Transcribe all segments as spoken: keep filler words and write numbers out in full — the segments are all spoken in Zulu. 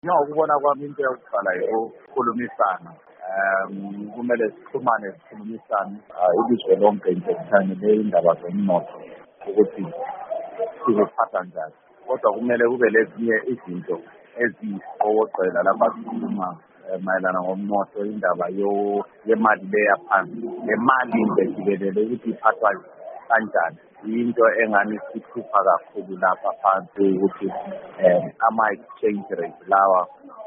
Ngiyakubona kwami into yokuqala yokukhulumisana. Um kumele sixhumane sikhulumisane ilizwe lonke nje kukhangele indaba zomnotho ukuthi sizophatha njani. Kodwa kumele kube lezinye izinto eziyisiqokoqela lapha sikhuluma mayelana ngomnotho, indaba yemali le yaphansi. Le mali nje jikelele ukuthi iphathwa kanjani. Into engani sihlupha kakhulu lapha phansi ukuthi ama-exchange rate lawa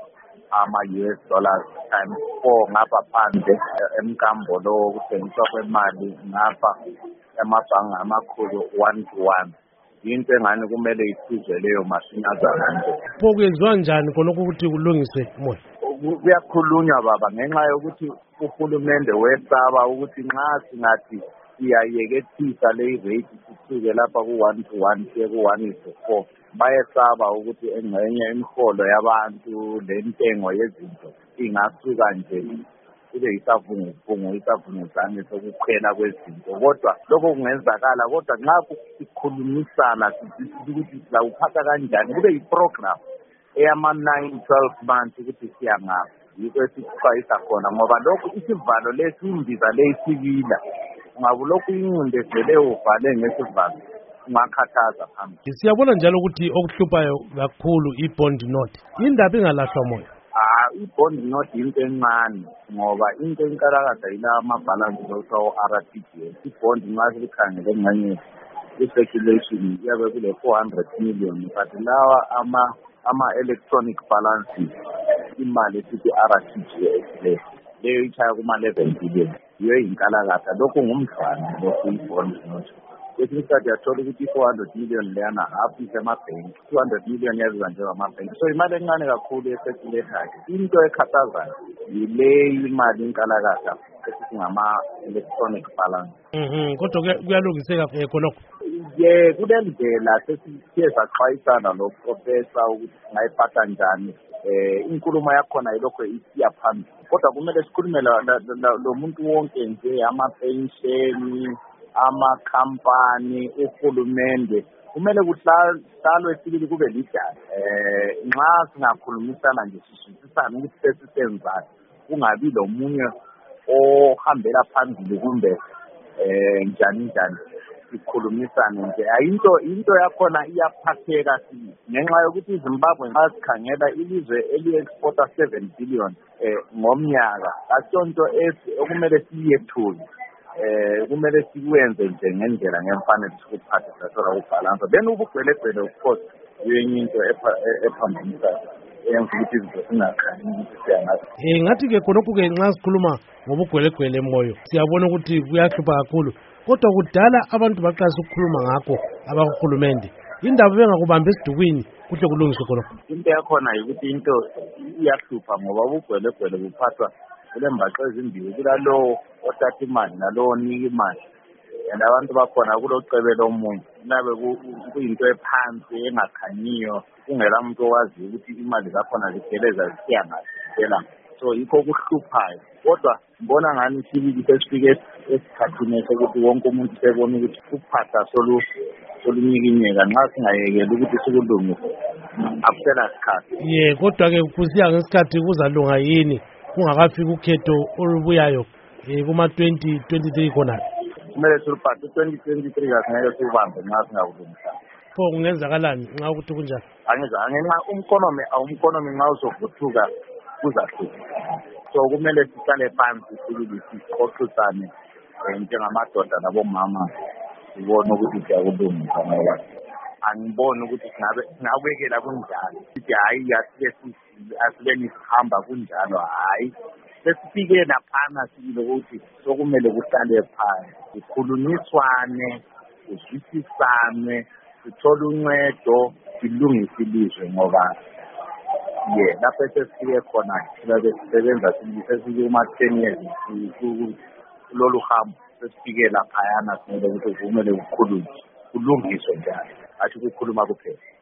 ama-U S dollars times four ngapha phandle emkambo lo kuthengiswa kwemali ngapha emabhange amakhulu one to one. Into engani kumele isizwe leyo masinyazana nje. Pho kwenziwa njani khonokho ukuthi kulungiswe moya? Kuyakhulunywa baba ngenxa yokuthi uhulumende wesaba ukuthi nxa singathi siyayekethisa le rate sisuke lapha ku-one to one siye ku-one to four. Bayesaba ukuthi engxenye imiholo yabantu lentengo yezinto ingasuka nje kube yisavunguvungu isavunguzane sokukhwela kwezinto. Kodwa lokho kungenzakala, kodwa nxa sikhulumisana sisithi ukuthi sizawuphatha kanjani, kube yi-program eyama-nine twelve months ukuthi siyangaphi. Yikho esikuxwayisa khona ngoba lokhu isivalo lesi imbiza le isibila. Ungabulokhu incindezele uvale ngesivalo ungakhathaza phambili. Siyabona njalo ukuthi okuhluphayo kakhulu i-bond note indaba ingalahlwa moya. Ah, i-bond note into encane ngoba into enkalakada yila ama-balance okuthiwa R T G S. I-bond nxa silikhangele engxenye i-circulation iyabe kule four hundred million, but lawa ama ama-electronic balances imali esithi R T G S le leyo ichaya kuma-eleven billion. Yiyo inkalakada lokhu ngumdlwana lokhu i-bond note. Kwesinye isikhathi yathola ukuthi i-four hundred million leyana half isemabhenki, two hundred million yaziwa njengamabhenki. So imali encane kakhulu esecirculator. Into ekhathazayo yile imali inkalakada esithi ngama-electronic balance. Mhm, kodwa kuyalungiseka khonokho. Ye kule ndlela sesithe saxwayisana noprofessor ukuthi singayiphatha njani. Eh inkulumo yakhona yilokho isiya phambili. Kodwa kumele sikhulume lo muntu wonke nje ama-pension, amakhampani, uhulumende. Kumele kuhlalwe sibili kube lidala. Eh nxa singakhulumisana nje sishisisana ukuthi sesisenzani. Kungabi lo munye ohambela phambili kumbe eh njani njani. Sikhulumisane nje ayinto into yakhona iyaphatheka ngenxa yokuthi iZimbabwe nxa sikhangela ilizwe eli-exporta seven billion eh ngomnyaka. Asonto okumele siyethule. Eh kumele sikwenze nje ngendlela ngemfanelo sikuphathe sasola ukubalansa. Then ubugcwelegcwele of course yenye into ephambanisayo eyenza ukuthi izinto zingakhanyi ukuthi siyangazi. Eh ngathi ke khonokho ke nxa sikhuluma ngobugcwelegcwele moyo siyabona ukuthi kuyahlupha kakhulu. Kodwa kudala abantu baqalisa ukukhuluma ngakho abahulumende. Indaba bengakubambi esidukwini kuhle kulungiswe khonokho. Into yakhona ukuthi into iyahlupha ngoba ubugcwelegcwele buphathwa kulembaxo ezimbili, kulalowo othatha imali nalowo onika imali. And abantu bakhona kulocebela omunye nabe kuyinto ephansi engakhanyiyo, kungela muntu owazi ukuthi imali zakhona zigeleza zisiya ngaphi. So yikho kuhluphayo. Kodwa ngibona ngani sibili sesifike esikhathini sokuthi wonke umuntu sebona ukuthi uphatha solu solunyikinyeka nxa singayekela ukuthi sikulungise akusela sikhathi. Ye kodwa ke kusiya ngesikhathi kuzalunga yini kungakafika ukhetho olubuyayo eh kuma twenty twenty-three khona. Kumele siluphathe twenty twenty-three kasingeke siubambe nxa singakulungisa. Pho kungenzakalani nxa ukuthi kunjani? Angiza ngenxa umkonomi awumkonomi nxa uzovuthuka kuzahlupha. So kumele sihlale phansi sibili sixoxisane njengamadoda nabomama sibone ukuthi siyakulungisa ngoba angiboni ukuthi singabe singabekela kunjalo. Sithi hayi asike asibeni sihamba kunjalo, hayi sesifike laphana sibili ukuthi sokumele kuhlale phansi kukhulunyiswane kuzwisisane sithole uncedo silungise ilizwe ngoba ye lapho sesifike khona silabe sisebenza sisifike kuma-ten years kulolu hambo sesifike laphayana simele ukuthi kumele kukhulunywe kulungiswe njalo asho ukukhuluma kuphela.